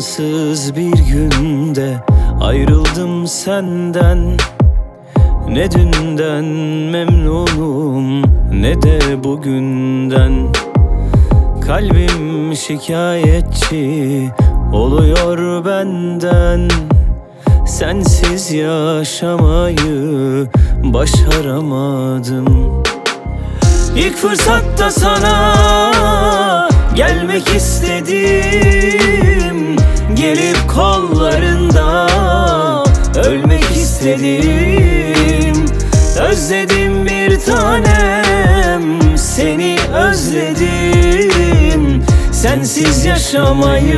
zamansız bir günde ayrıldım senden. Ne dünden memnunum ne de bugünden. Kalbim şikayetçi oluyor benden. Sensiz yaşamayı başaramadım. İlk fırsatta sana gelmek istedim. Gelip kollarında ölmek istedim. Özledim bir tanem, seni özledim. Sensiz yaşamayı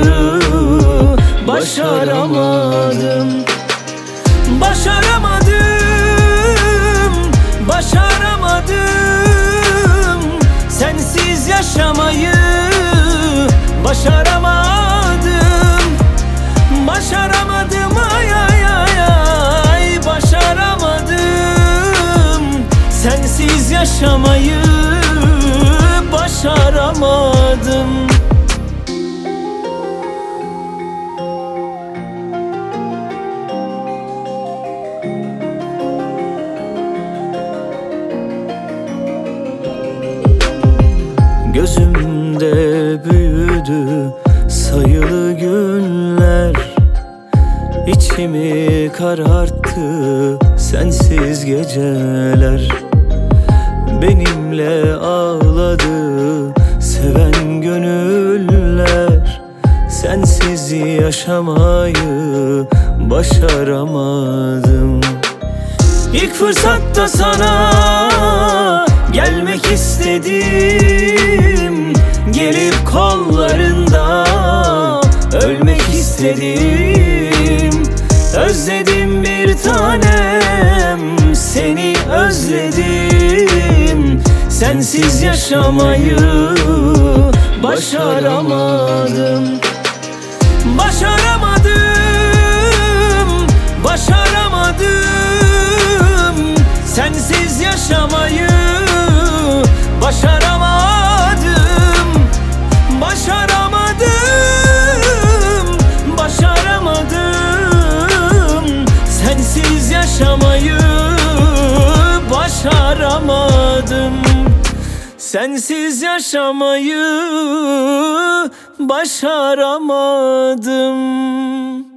başaramadım. Başaramadım, başaramadım. Sensiz yaşamayı başaramadım. Başaramadım, ay ay ay ay. Başaramadım. Sensiz yaşamayı başaramadım. Gözümde büyüdü sayılı günler. İçimi kararttı sensiz geceler. Benimle ağladı seven gönüller. Sensiz yaşamayı başaramadım. İlk fırsatta sana gelmek istedim. Gelip kollarında ölmek istedim. Özledim bir tanem, seni özledim. Sensiz yaşamayı başaramadım. Başaramadım, başaramadım. Sensiz yaşamayı başaramadım. Başaramadım, başaramadım. Sensiz yaşamayı başaramadım. Sensiz yaşamayı başaramadım.